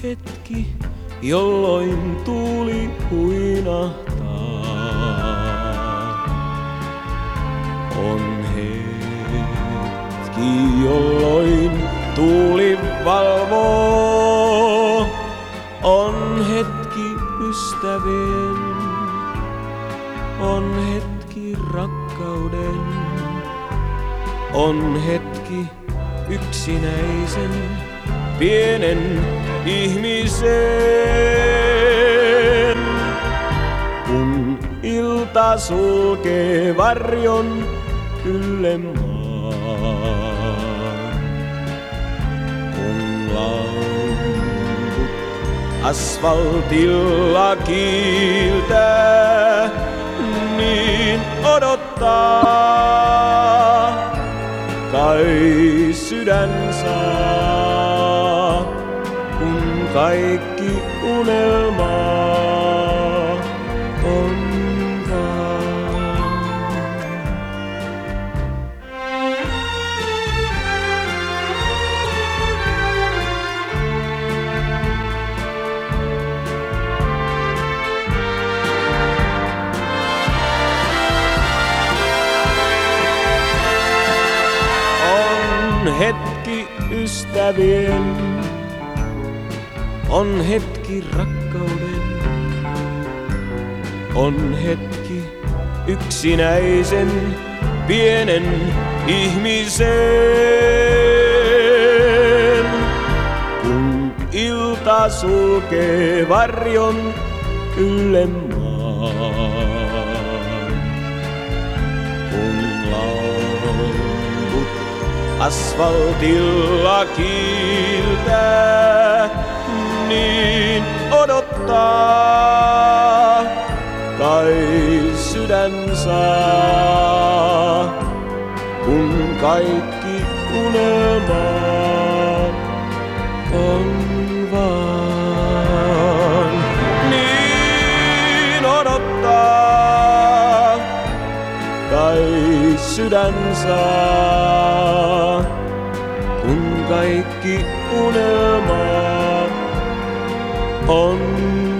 hetki, jolloin tuuli huinahtaa. On hetki, jolloin tuuli valvoo. On hetki ystävien, on hetki rakkauden. On hetki yksinäisen pienen ihmisen. Kun ilta sulkee varjon ylle maan. Kun lamput asfaltilla kiiltää, niin odottaa. Kai sydän saa, kun kaikki unelmaa on vaan. On hetki ystävien, on hetki rakkauden. On hetki yksinäisen pienen ihmisen. Kun ilta sulkee varjon ylle maan. Kun lamput asfaltilla kiiltää, niin odottaa. Kai sydän saa, kun kaikki unelmat on vaan. Niin odottaa. Kai sydän saa, kun kaikki unelmat on